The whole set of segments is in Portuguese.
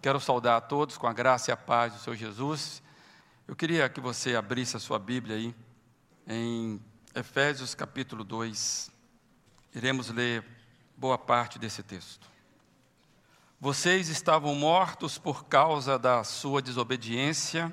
Quero saudar a todos com a graça e a paz do Senhor Jesus. Eu queria que você abrisse a sua Bíblia aí, em Efésios capítulo 2. Iremos ler boa parte desse texto. Vocês estavam mortos por causa da sua desobediência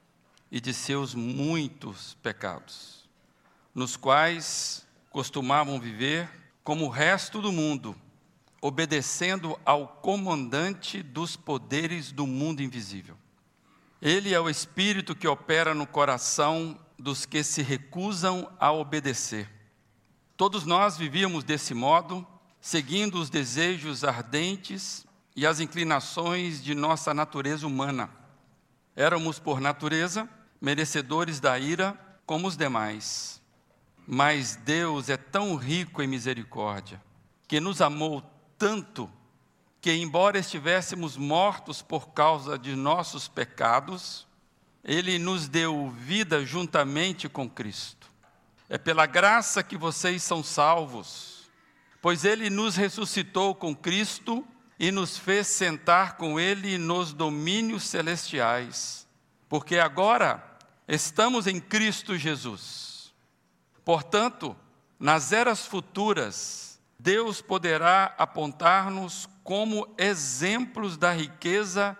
e de seus muitos pecados, nos quais costumavam viver como o resto do mundo, obedecendo ao comandante dos poderes do mundo invisível. Ele é o Espírito que opera no coração dos que se recusam a obedecer. Todos nós vivíamos desse modo, seguindo os desejos ardentes e as inclinações de nossa natureza humana. Éramos, por natureza, merecedores da ira como os demais. Mas Deus é tão rico em misericórdia, que nos amou tanto que, embora estivéssemos mortos por causa de nossos pecados, Ele nos deu vida juntamente com Cristo. É pela graça que vocês são salvos, pois Ele nos ressuscitou com Cristo e nos fez sentar com Ele nos domínios celestiais, porque agora estamos em Cristo Jesus. Portanto, nas eras futuras, Deus poderá apontar-nos como exemplos da riqueza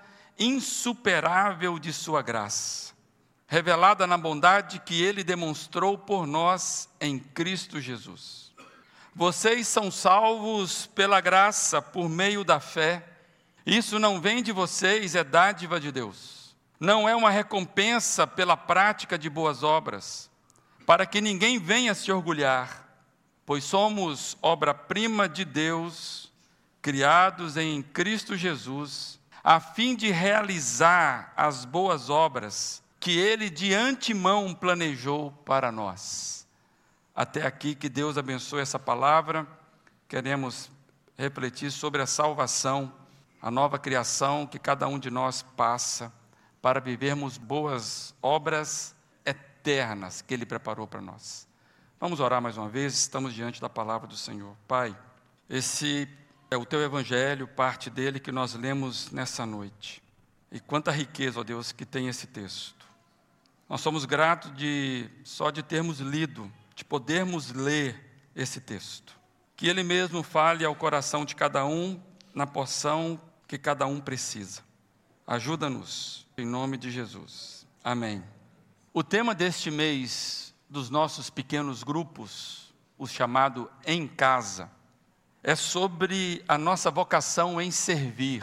insuperável de sua graça, revelada na bondade que Ele demonstrou por nós em Cristo Jesus. Vocês são salvos pela graça, por meio da fé. Isso não vem de vocês, é dádiva de Deus. Não é uma recompensa pela prática de boas obras, para que ninguém venha se orgulhar, pois somos obra-prima de Deus, criados em Cristo Jesus, a fim de realizar as boas obras que Ele de antemão planejou para nós. Até aqui, que Deus abençoe essa palavra. Queremos refletir sobre a salvação, a nova criação que cada um de nós passa para vivermos boas obras eternas que Ele preparou para nós. Vamos orar mais uma vez, estamos diante da palavra do Senhor. Pai, esse é o Teu Evangelho, parte dele que nós lemos nessa noite. E quanta riqueza, ó Deus, que tem esse texto. Nós somos gratos só de termos lido, de podermos ler esse texto. Que Ele mesmo fale ao coração de cada um, na porção que cada um precisa. Ajuda-nos, em nome de Jesus. Amém. O tema deste mês dos nossos pequenos grupos, o chamado Em Casa, é sobre a nossa vocação em servir.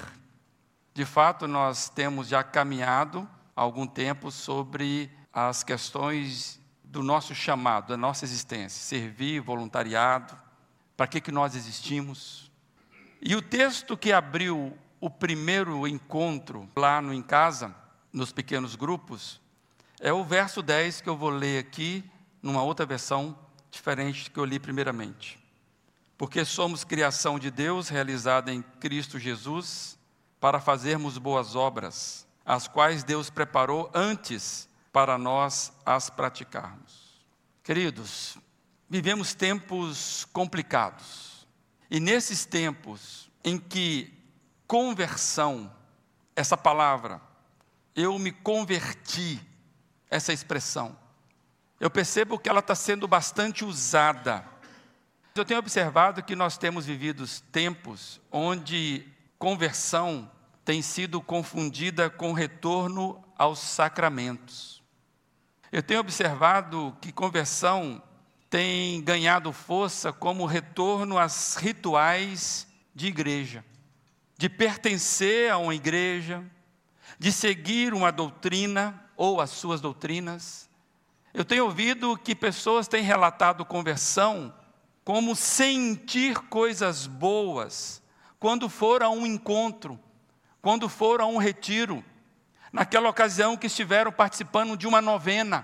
De fato, nós temos já caminhado há algum tempo sobre as questões do nosso chamado, da nossa existência, servir, voluntariado, para que nós existimos. E o texto que abriu o primeiro encontro lá no Em Casa, nos pequenos grupos, é o verso 10 que eu vou ler aqui, numa outra versão diferente do que eu li primeiramente. Porque somos criação de Deus, realizada em Cristo Jesus, para fazermos boas obras, as quais Deus preparou antes para nós as praticarmos. Queridos, vivemos tempos complicados. E nesses tempos em que conversão, essa palavra, eu me converti, essa expressão, eu percebo que ela está sendo bastante usada. Eu tenho observado que nós temos vivido tempos onde conversão tem sido confundida com retorno aos sacramentos. Eu tenho observado que conversão tem ganhado força como retorno aos rituais de igreja, de pertencer a uma igreja, de seguir uma doutrina ou as suas doutrinas. Eu tenho ouvido que pessoas têm relatado conversão como sentir coisas boas quando for a um encontro, quando for a um retiro, naquela ocasião que estiveram participando de uma novena.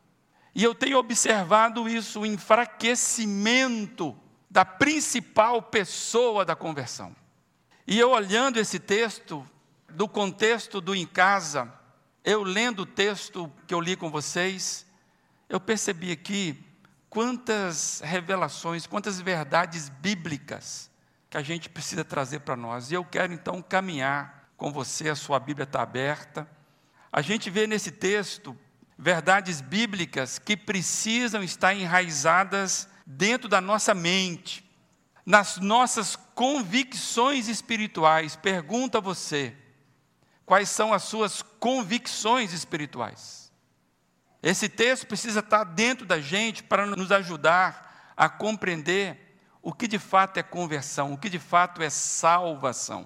E eu tenho observado isso, o enfraquecimento da principal pessoa da conversão. E eu olhando esse texto, do contexto do Em Casa, eu lendo o texto que eu li com vocês, eu percebi aqui quantas revelações, quantas verdades bíblicas que a gente precisa trazer para nós. E eu quero então caminhar com você, a sua Bíblia está aberta. A gente vê nesse texto verdades bíblicas que precisam estar enraizadas dentro da nossa mente, nas nossas convicções espirituais. Pergunto a você, quais são as suas convicções espirituais? Esse texto precisa estar dentro da gente para nos ajudar a compreender o que de fato é conversão, o que de fato é salvação.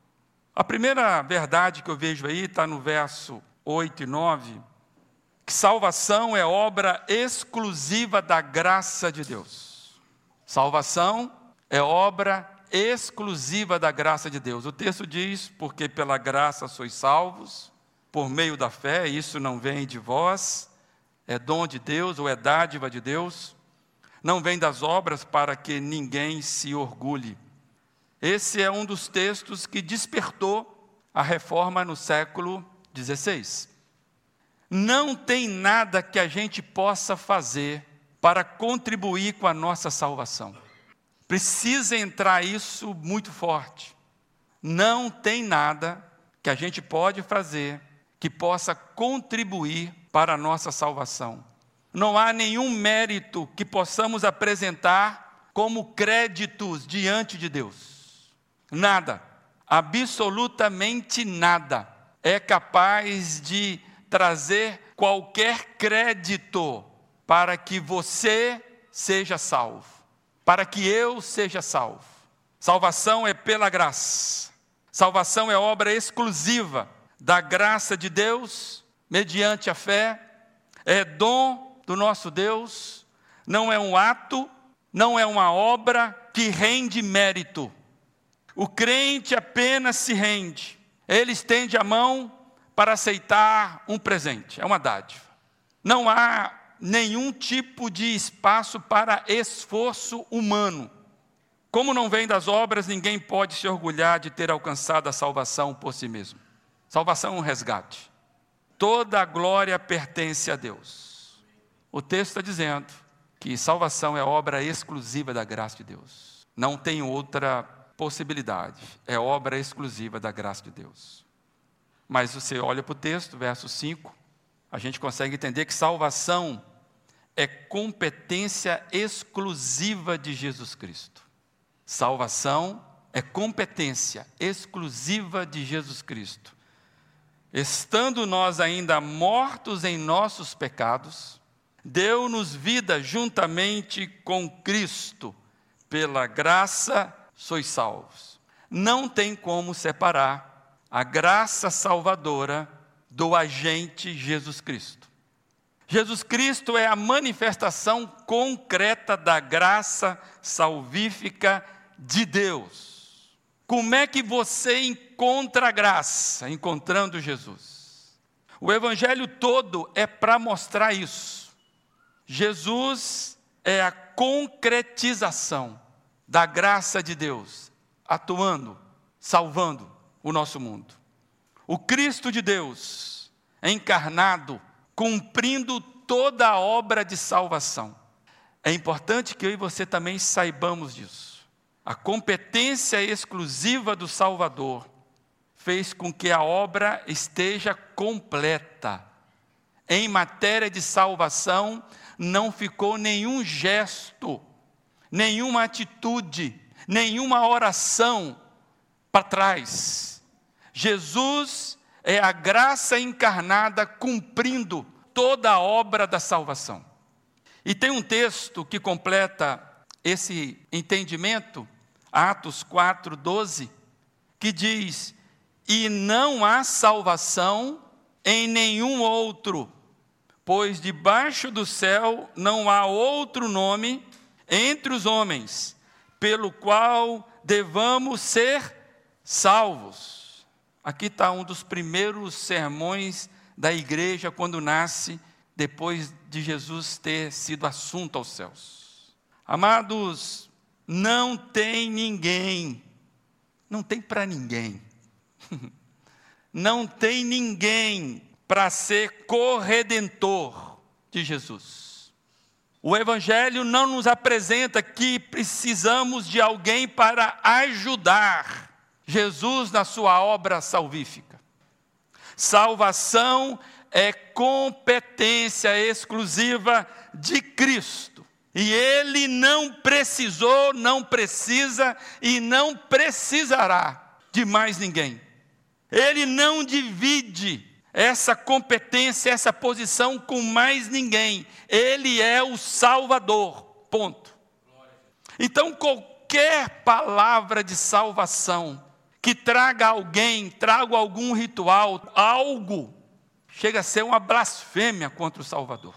A primeira verdade que eu vejo aí está no verso 8 e 9, que salvação é obra exclusiva da graça de Deus. Salvação é obra exclusiva da graça de Deus. O texto diz, porque pela graça sois salvos, por meio da fé, isso não vem de vós, é dom de Deus ou é dádiva de Deus, não vem das obras para que ninguém se orgulhe. Esse é um dos textos que despertou a reforma no século XVI. Não tem nada que a gente possa fazer para contribuir com a nossa salvação. Precisa entrar isso muito forte. Não tem nada que a gente pode fazer que possa contribuir para a nossa salvação. Não há nenhum mérito que possamos apresentar como créditos diante de Deus. Nada, absolutamente nada, é capaz de trazer qualquer crédito para que você seja salvo, para que eu seja salvo. Salvação é pela graça. Salvação é obra exclusiva da graça de Deus, mediante a fé. É dom do nosso Deus, não é um ato, não é uma obra que rende mérito. O crente apenas se rende, ele estende a mão para aceitar um presente, é uma dádiva. Não há nenhum tipo de espaço para esforço humano. Como não vem das obras, ninguém pode se orgulhar de ter alcançado a salvação por si mesmo. Salvação é um resgate. Toda a glória pertence a Deus. O texto está dizendo que salvação é obra exclusiva da graça de Deus. Não tem outra possibilidade. É obra exclusiva da graça de Deus. Mas você olha para o texto, verso 5, a gente consegue entender que salvação é competência exclusiva de Jesus Cristo. Salvação é competência exclusiva de Jesus Cristo. Estando nós ainda mortos em nossos pecados, deu-nos vida juntamente com Cristo. Pela graça sois salvos. Não tem como separar a graça salvadora do agente Jesus Cristo. Jesus Cristo é a manifestação concreta da graça salvífica de Deus. Como é que você encontra a graça? Encontrando Jesus. O evangelho todo é para mostrar isso. Jesus é a concretização da graça de Deus, atuando, salvando o nosso mundo. O Cristo de Deus, encarnado, cumprindo toda a obra de salvação. É importante que eu e você também saibamos disso. A competência exclusiva do Salvador fez com que a obra esteja completa. Em matéria de salvação, não ficou nenhum gesto, nenhuma atitude, nenhuma oração para trás. Jesus é a graça encarnada cumprindo toda a obra da salvação. E tem um texto que completa esse entendimento, Atos 4:12, que diz: e não há salvação em nenhum outro, pois debaixo do céu não há outro nome entre os homens, pelo qual devamos ser salvos. Aqui está um dos primeiros sermões da igreja quando nasce, depois de Jesus ter sido assunto aos céus. Amados, não tem ninguém, não tem para ninguém, não tem ninguém para ser corredentor de Jesus. O Evangelho não nos apresenta que precisamos de alguém para ajudar Jesus na sua obra salvífica. Salvação é competência exclusiva de Cristo. E Ele não precisou, não precisa e não precisará de mais ninguém. Ele não divide essa competência, essa posição com mais ninguém. Ele é o Salvador, ponto. Então qualquer palavra de salvação que traga algum ritual, algo, chega a ser uma blasfêmia contra o Salvador.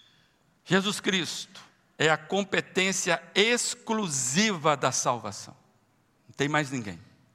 Jesus Cristo é a competência exclusiva da salvação. Não tem mais ninguém.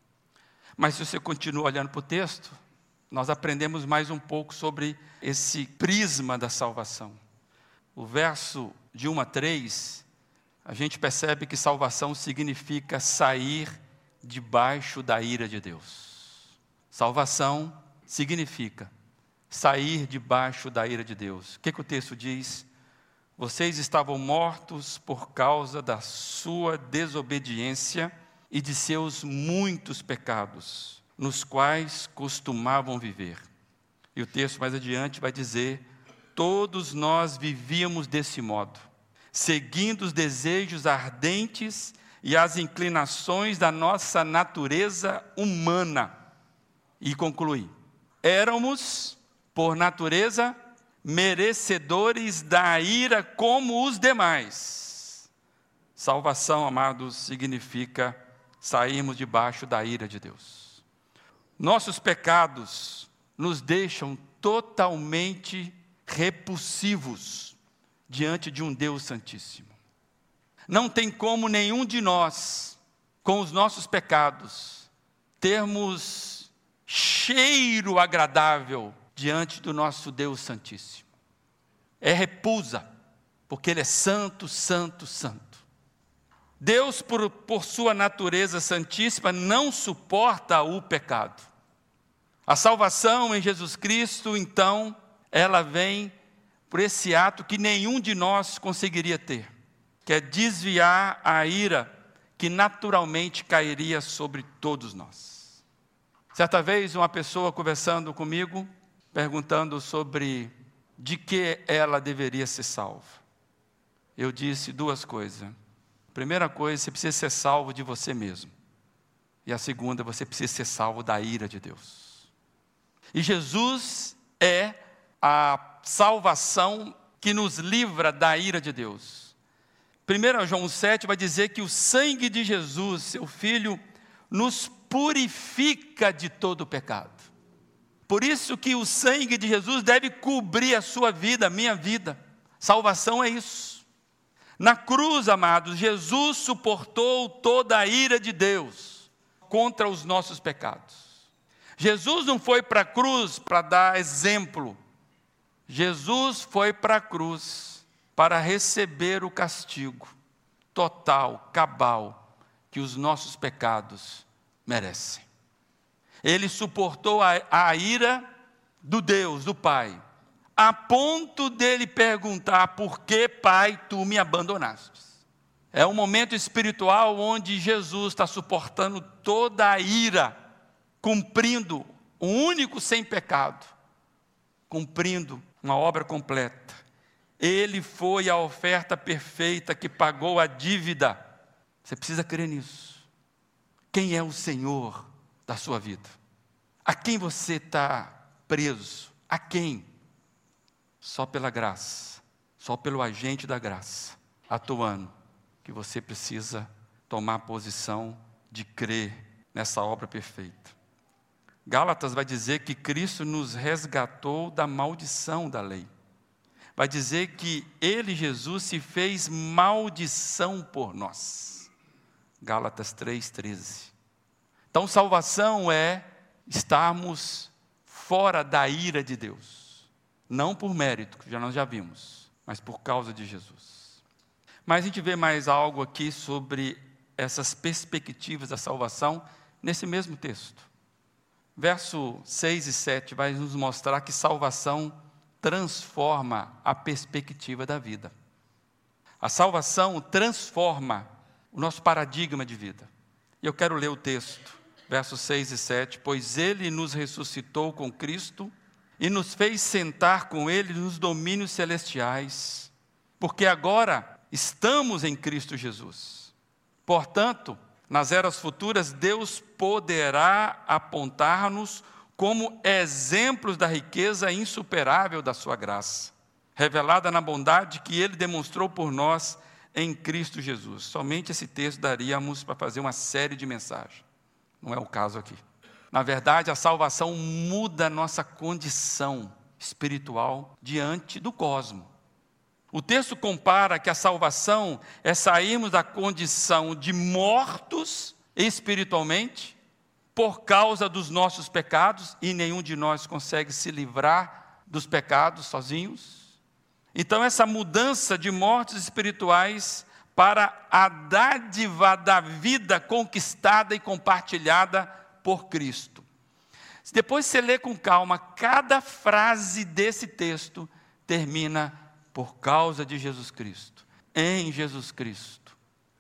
Mas se você continua olhando para o texto, nós aprendemos mais um pouco sobre esse prisma da salvação. O verso de 1 a 3, a gente percebe que salvação significa sair debaixo da ira de Deus. Salvação significa sair debaixo da ira de Deus. O que o texto diz? Vocês estavam mortos por causa da sua desobediência e de seus muitos pecados, nos quais costumavam viver. E o texto mais adiante vai dizer: todos nós vivíamos desse modo, seguindo os desejos ardentes e as inclinações da nossa natureza humana. E conclui: éramos, por natureza, merecedores da ira como os demais. Salvação, amados, significa sairmos debaixo da ira de Deus. Nossos pecados nos deixam totalmente repulsivos diante de um Deus Santíssimo. Não tem como nenhum de nós, com os nossos pecados, termos cheiro agradável diante do nosso Deus Santíssimo. É repulsa, porque Ele é santo, santo, santo. Deus, por sua natureza santíssima, não suporta o pecado. A salvação em Jesus Cristo, então, ela vem por esse ato que nenhum de nós conseguiria ter, que é desviar a ira que naturalmente cairia sobre todos nós. Certa vez, uma pessoa conversando comigo, perguntando sobre de que ela deveria ser salva. Eu disse duas coisas. Primeira coisa, você precisa ser salvo de você mesmo. E a segunda, você precisa ser salvo da ira de Deus. E Jesus é a salvação que nos livra da ira de Deus. 1 João 7 vai dizer que o sangue de Jesus, seu Filho, nos purifica de todo o pecado. Por isso que o sangue de Jesus deve cobrir a sua vida, a minha vida. Salvação é isso. Na cruz, amados, Jesus suportou toda a ira de Deus contra os nossos pecados. Jesus não foi para a cruz para dar exemplo. Jesus foi para a cruz para receber o castigo total, cabal, que os nossos pecados merecem. Ele suportou a ira do Deus, do Pai, a ponto dele perguntar: por que, Pai, tu me abandonaste? É um momento espiritual onde Jesus está suportando toda a ira, cumprindo o único sem pecado, cumprindo uma obra completa. Ele foi a oferta perfeita que pagou a dívida. Você precisa crer nisso. Quem é o Senhor da sua vida? A quem você está preso? A quem? Só pela graça, só pelo agente da graça, atuando, que você precisa tomar a posição de crer nessa obra perfeita. Gálatas vai dizer que Cristo nos resgatou da maldição da lei. Vai dizer que Ele, Jesus, se fez maldição por nós. Gálatas 3,13. Então, salvação é estarmos fora da ira de Deus. Não por mérito, que nós já vimos, mas por causa de Jesus. Mas a gente vê mais algo aqui sobre essas perspectivas da salvação nesse mesmo texto. Verso 6 e 7 vai nos mostrar que salvação transforma a perspectiva da vida. A salvação transforma o nosso paradigma de vida. E eu quero ler o texto versos 6 e 7, pois ele nos ressuscitou com Cristo e nos fez sentar com ele nos domínios celestiais, porque agora estamos em Cristo Jesus. Portanto, nas eras futuras, Deus poderá apontar-nos como exemplos da riqueza insuperável da sua graça, revelada na bondade que ele demonstrou por nós em Cristo Jesus. Somente esse texto daríamos para fazer uma série de mensagens. Não é o caso aqui. Na verdade, a salvação muda a nossa condição espiritual diante do cosmos. O texto compara que a salvação é sairmos da condição de mortos espiritualmente por causa dos nossos pecados, e nenhum de nós consegue se livrar dos pecados sozinhos. Então, essa mudança de mortos espirituais para a dádiva da vida conquistada e compartilhada por Cristo. Se depois você ler com calma, cada frase desse texto termina por causa de Jesus Cristo, em Jesus Cristo.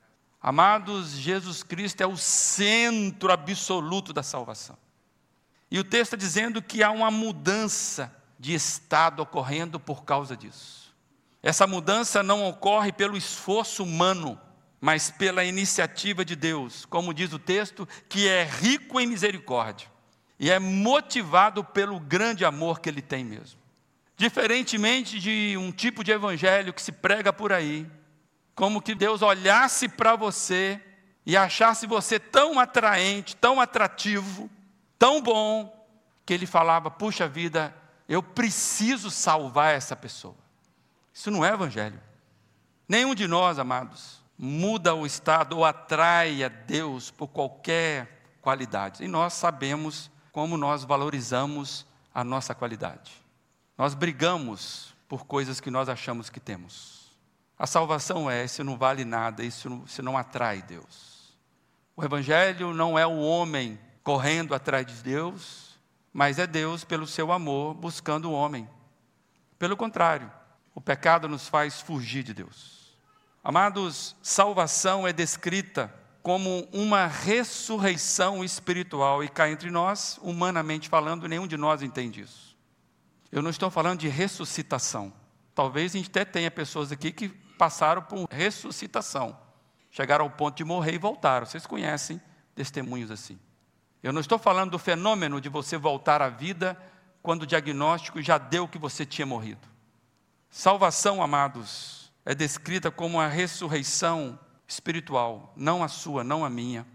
Amados, Jesus Cristo é o centro absoluto da salvação. E o texto está dizendo que há uma mudança de estado ocorrendo por causa disso. Essa mudança não ocorre pelo esforço humano, mas pela iniciativa de Deus, como diz o texto, que é rico em misericórdia e é motivado pelo grande amor que Ele tem mesmo. Diferentemente de um tipo de evangelho que se prega por aí, como que Deus olhasse para você e achasse você tão atraente, tão atrativo, tão bom, que Ele falava, puxa vida, eu preciso salvar essa pessoa. Isso não é evangelho. Nenhum de nós, amados, muda o estado ou atrai a Deus por qualquer qualidade. E nós sabemos como nós valorizamos a nossa qualidade. Nós brigamos por coisas que nós achamos que temos. A salvação isso não vale nada, isso não atrai Deus. O evangelho não é o homem correndo atrás de Deus, mas é Deus pelo seu amor buscando o homem. Pelo contrário, o pecado nos faz fugir de Deus. Amados, salvação é descrita como uma ressurreição espiritual, e cá entre nós, humanamente falando, nenhum de nós entende isso. Eu não estou falando de ressuscitação. Talvez a gente até tenha pessoas aqui que passaram por ressuscitação, chegaram ao ponto de morrer e voltaram. Vocês conhecem testemunhos assim. Eu não estou falando do fenômeno de você voltar à vida quando o diagnóstico já deu que você tinha morrido. Salvação, amados, é descrita como a ressurreição espiritual, não a sua, não a minha,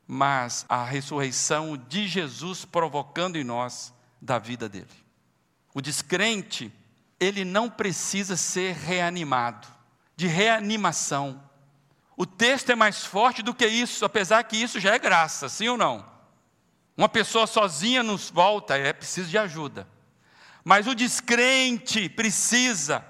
mas a ressurreição de Jesus provocando em nós da vida dele. O descrente, ele não precisa ser reanimado, de reanimação. O texto é mais forte do que isso, apesar que isso já é graça, sim ou não? Uma pessoa sozinha nos volta, precisa de ajuda. Mas o descrente precisa,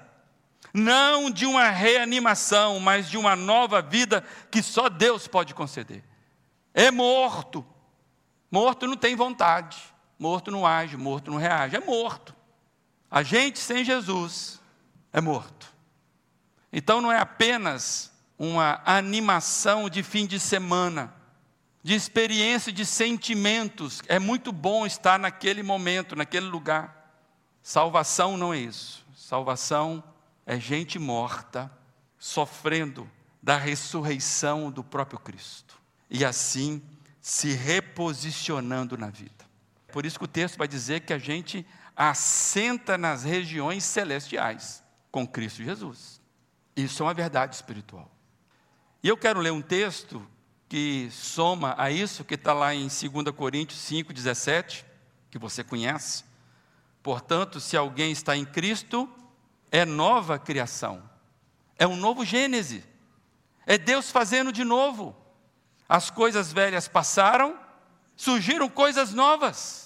não de uma reanimação, mas de uma nova vida que só Deus pode conceder. É morto. Morto não tem vontade. Morto não age, morto não reage. É morto. A gente sem Jesus é morto. Então não é apenas uma animação de fim de semana, de experiência de sentimentos. É muito bom estar naquele momento, naquele lugar. Salvação não é isso. Salvação é gente morta, sofrendo da ressurreição do próprio Cristo. E assim, se reposicionando na vida. Por isso que o texto vai dizer que a gente assenta nas regiões celestiais, com Cristo Jesus. Isso é uma verdade espiritual. E eu quero ler um texto que soma a isso, que está lá em 2 Coríntios 5,17, que você conhece. Portanto, se alguém está em Cristo, é nova criação, é um novo Gênese, é Deus fazendo de novo. As coisas velhas passaram, surgiram coisas novas.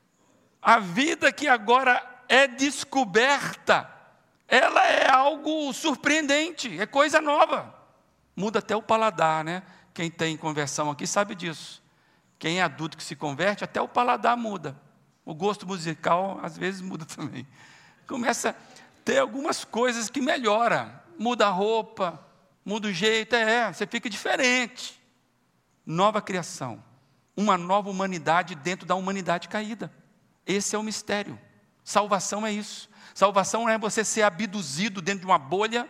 A vida que agora é descoberta, ela é algo surpreendente, é coisa nova. Muda até o paladar, né? Quem tem conversão aqui sabe disso. Quem é adulto que se converte, até o paladar muda. O gosto musical, às vezes, muda também. Começa a ter algumas coisas que melhora. Muda a roupa, muda o jeito, você fica diferente. Nova criação. uma nova humanidade dentro da humanidade caída. Esse é o mistério. Salvação é isso. Salvação não é você ser abduzido dentro de uma bolha.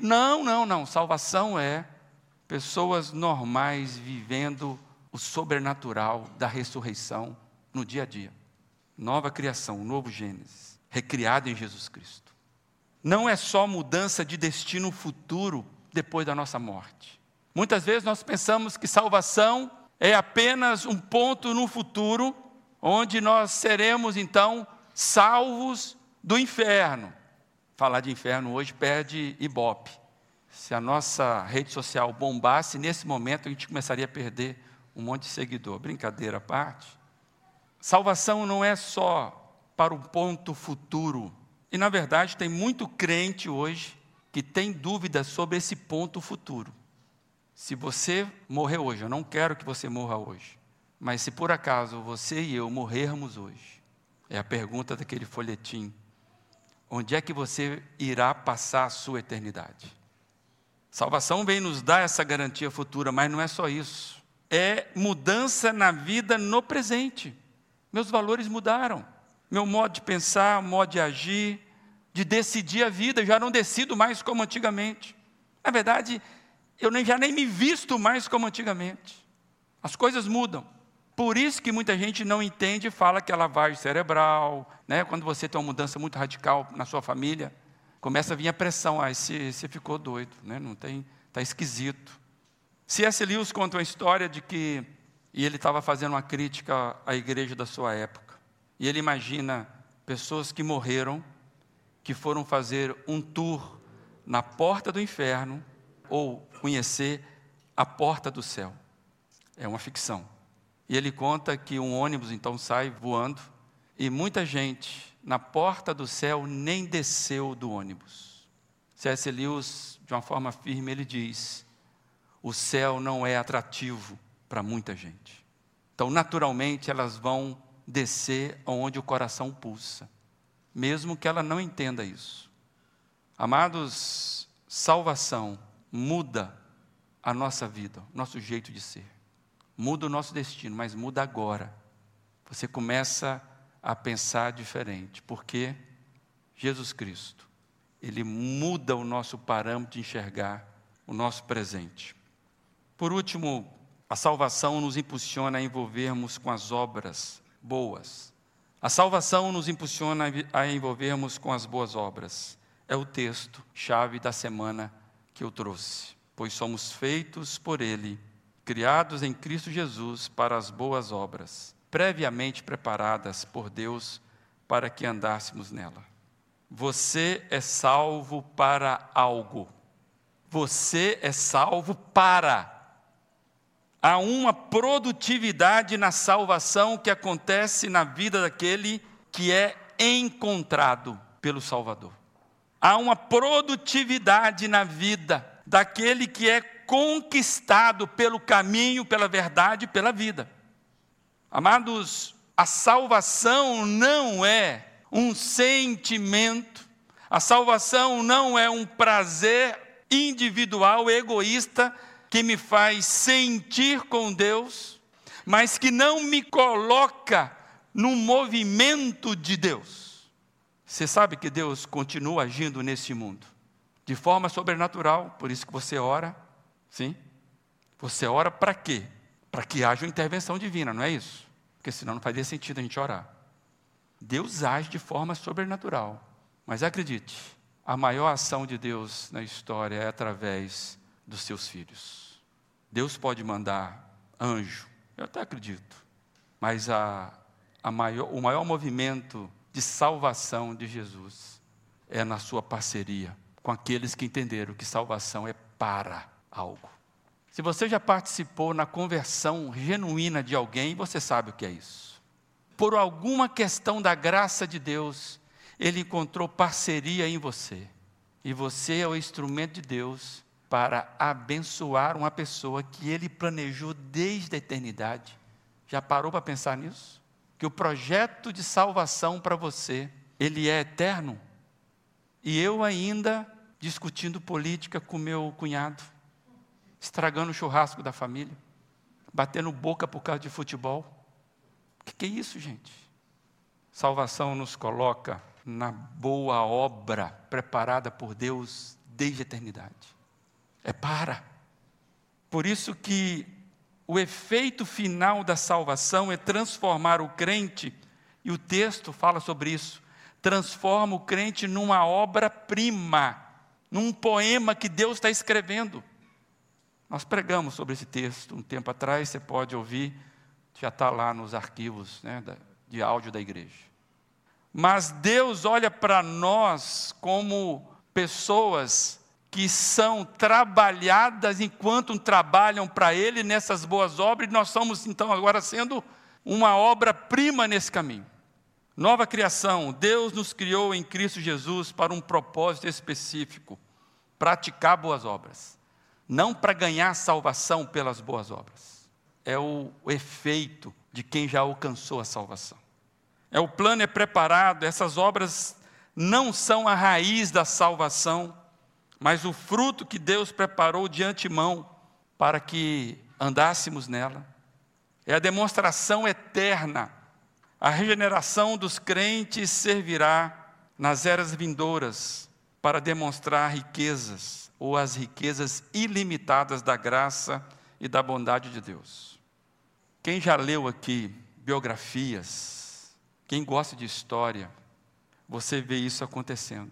Não. Salvação é pessoas normais vivendo o sobrenatural da ressurreição no dia a dia. Nova criação, novo Gênesis, recriado em Jesus Cristo. Não é só mudança de destino futuro depois da nossa morte. Muitas vezes nós pensamos que salvação é apenas um ponto no futuro, onde nós seremos então salvos do inferno. Falar de inferno hoje perde ibope. Se a nossa rede social bombasse, nesse momento a gente começaria a perder um monte de seguidor. Brincadeira à parte. Salvação não é só para um ponto futuro. E na verdade tem muito crente hoje que tem dúvidas sobre esse ponto futuro. Se você morrer hoje, eu não quero que você morra hoje, mas se por acaso você e eu morrermos hoje, é a pergunta daquele folhetim: onde é que você irá passar a sua eternidade? Salvação vem nos dar essa garantia futura, mas não é só isso. É mudança na vida no presente. Meus valores mudaram. Meu modo de pensar, modo de agir, de decidir a vida, eu já não decido mais como antigamente. Na verdade, eu já nem me visto mais como antigamente. As coisas mudam. Por isso que muita gente não entende e fala que é lavagem cerebral, né? Quando você tem uma mudança muito radical na sua família, começa a vir a pressão, você ficou doido, né? Não tem, está esquisito. C.S. Lewis conta uma história de que, e ele estava fazendo uma crítica à igreja da sua época, e ele imagina pessoas que morreram, que foram fazer um tour na porta do inferno, ou conhecer a porta do céu. É uma ficção. E ele conta que um ônibus então sai voando, e muita gente na porta do céu nem desceu do ônibus. C.S. Lewis, de uma forma firme, ele diz: o céu não é atrativo para muita gente. Então, naturalmente, elas vão descer onde o coração pulsa, mesmo que ela não entenda isso. Amados, salvação muda a nossa vida, nosso jeito de ser. Muda o nosso destino, mas muda agora. Você começa a pensar diferente, porque Jesus Cristo, Ele muda o nosso parâmetro de enxergar o nosso presente. Por último, a salvação nos impulsiona a envolvermos com as obras boas. A salvação nos impulsiona a envolvermos com as boas obras. É o texto-chave da semana que eu trouxe. Pois somos feitos por Ele, criados em Cristo Jesus para as boas obras, previamente preparadas por Deus para que andássemos nela. Você é salvo para algo. Você é salvo para. Há uma produtividade na salvação que acontece na vida daquele que é encontrado pelo Salvador. Há uma produtividade na vida daquele que é conquistado pelo caminho, pela verdade e pela vida. Amados, a salvação não é um sentimento, a salvação não é um prazer individual, egoísta, que me faz sentir com Deus, mas que não me coloca no movimento de Deus. Você sabe que Deus continua agindo nesse mundo, de forma sobrenatural, por isso que você ora, sim? Você ora para quê? Para que haja uma intervenção divina, não é isso? Porque senão não faria sentido a gente orar. Deus age de forma sobrenatural, mas acredite, a maior ação de Deus na história é através dos seus filhos. Deus pode mandar anjo, eu até acredito, mas o maior movimento de salvação de Jesus é na sua parceria com aqueles que entenderam que salvação é para algo. Se você já participou na conversão genuína de alguém, você sabe o que é isso. Por alguma questão da graça de Deus, Ele encontrou parceria em você, e você é o instrumento de Deus para abençoar uma pessoa que Ele planejou desde a eternidade. Já parou para pensar nisso? Que o projeto de salvação para você, ele é eterno. E eu ainda discutindo política com meu cunhado, estragando o churrasco da família. batendo boca por causa de futebol. O que é isso, gente? Salvação nos coloca na boa obra preparada por Deus desde a eternidade. Por isso que o efeito final da salvação é transformar o crente, e o texto fala sobre isso, transforma o crente numa obra-prima, num poema que Deus está escrevendo. Nós pregamos sobre esse texto um tempo atrás, você pode ouvir, já está lá nos arquivos, né, de áudio da igreja. Mas Deus olha para nós como pessoas que são trabalhadas enquanto trabalham para Ele nessas boas obras, e nós somos então agora sendo uma obra-prima nesse caminho. Nova criação, Deus nos criou em Cristo Jesus para um propósito específico, praticar boas obras, não para ganhar salvação pelas boas obras, é o efeito de quem já alcançou a salvação. O plano é preparado, essas obras não são a raiz da salvação, mas o fruto que Deus preparou de antemão para que andássemos nela. É a demonstração eterna. A regeneração dos crentes servirá nas eras vindouras para demonstrar riquezas, ou as riquezas ilimitadas da graça e da bondade de Deus. Quem já leu aqui biografias, quem gosta de história, você vê isso acontecendo.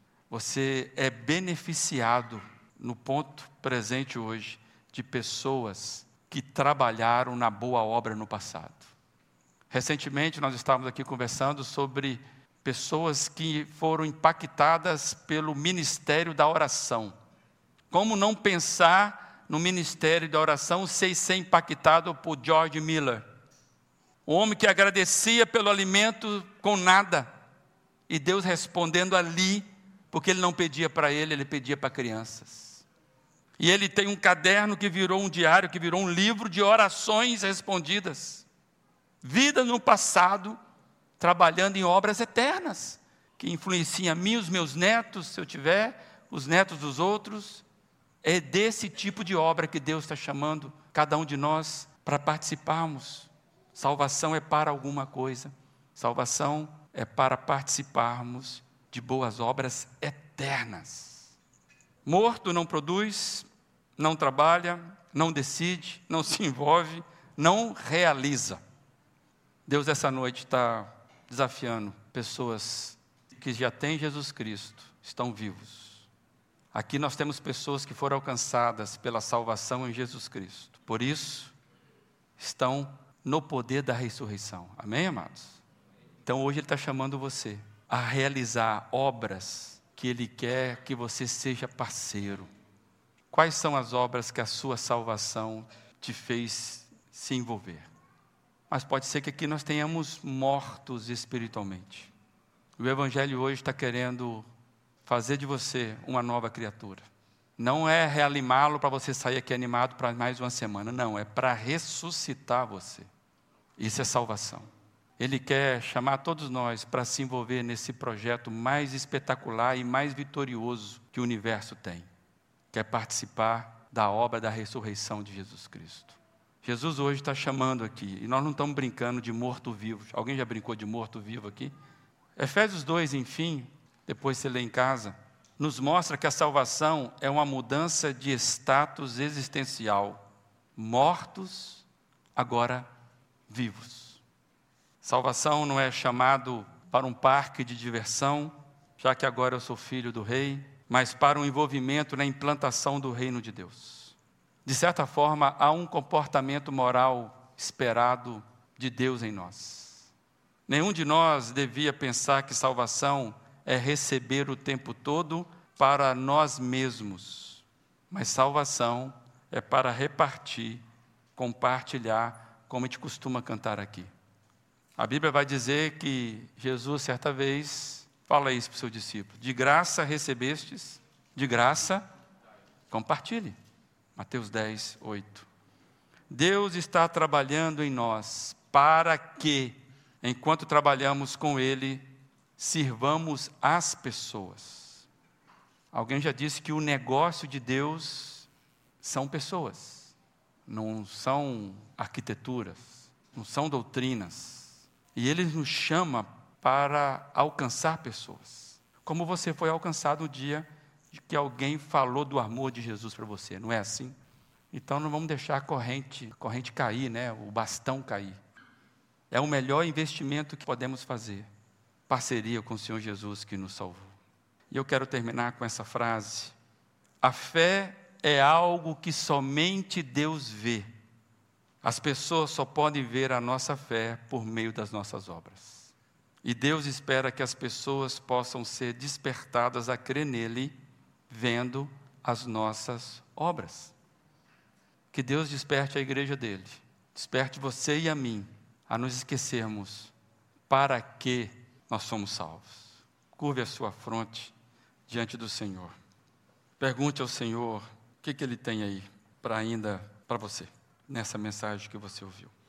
Você é beneficiado no ponto presente hoje de pessoas que trabalharam na boa obra no passado. Recentemente nós estávamos aqui conversando sobre pessoas que foram impactadas pelo ministério da oração. Como não pensar no ministério da oração sem ser impactado por George Miller? Um homem que agradecia pelo alimento com nada, e Deus respondendo ali, porque ele não pedia para ele pedia para crianças. E ele tem um caderno que virou um diário, que virou um livro de orações respondidas. Vida no passado, trabalhando em obras eternas, que influenciam a mim, os meus netos, se eu tiver, os netos dos outros. É desse tipo de obra que Deus está chamando cada um de nós para participarmos. Salvação é para alguma coisa. Salvação é para participarmos de boas obras eternas. Morto não produz, não trabalha, não decide, não se envolve, não realiza. Deus essa noite está desafiando pessoas que já têm Jesus Cristo, estão vivos. Aqui nós temos pessoas que foram alcançadas pela salvação em Jesus Cristo. Por isso, estão no poder da ressurreição. Amém, amados? Então hoje Ele está chamando você a realizar obras que Ele quer que você seja parceiro. Quais são as obras que a sua salvação te fez se envolver? Mas pode ser que aqui nós tenhamos mortos espiritualmente. O Evangelho hoje está querendo fazer de você uma nova criatura. Não é reanimá-lo para você sair aqui animado para mais uma semana. Não, é para ressuscitar você. Isso é salvação. Ele quer chamar todos nós para se envolver nesse projeto mais espetacular e mais vitorioso que o universo tem. Quer participar da obra da ressurreição de Jesus Cristo. Jesus hoje está chamando aqui, e nós não estamos brincando de morto-vivo. Alguém já brincou de morto-vivo aqui? Efésios 2, enfim, depois você lê em casa, nos mostra que a salvação é uma mudança de status existencial. Mortos, agora vivos. Salvação não é chamado para um parque de diversão, já que agora eu sou filho do rei, mas para um envolvimento na implantação do reino de Deus. De certa forma, há um comportamento moral esperado de Deus em nós. Nenhum de nós devia pensar que salvação é receber o tempo todo para nós mesmos, mas salvação é para repartir, compartilhar, como a gente costuma cantar aqui. A Bíblia vai dizer que Jesus, certa vez, fala isso para o seu discípulo: de graça recebestes, de graça compartilhe. Mateus 10, 8. Deus está trabalhando em nós para que, enquanto trabalhamos com Ele, sirvamos as pessoas. Alguém já disse que o negócio de Deus são pessoas. não são arquiteturas, não são doutrinas. E Ele nos chama para alcançar pessoas. Como você foi alcançado no dia de que alguém falou do amor de Jesus para você, não é assim? Então não vamos deixar a corrente cair, né? O bastão cair. É o melhor investimento que podemos fazer. Parceria com o Senhor Jesus que nos salvou. E eu quero terminar com essa frase. A fé é algo que somente Deus vê. As pessoas só podem ver a nossa fé por meio das nossas obras. E Deus espera que as pessoas possam ser despertadas a crer nele, vendo as nossas obras. Que Deus desperte a igreja dele, desperte você e a mim, a nos esquecermos para que nós somos salvos. Curve a sua fronte diante do Senhor. Pergunte ao Senhor o que Ele tem aí para você, nessa mensagem que você ouviu.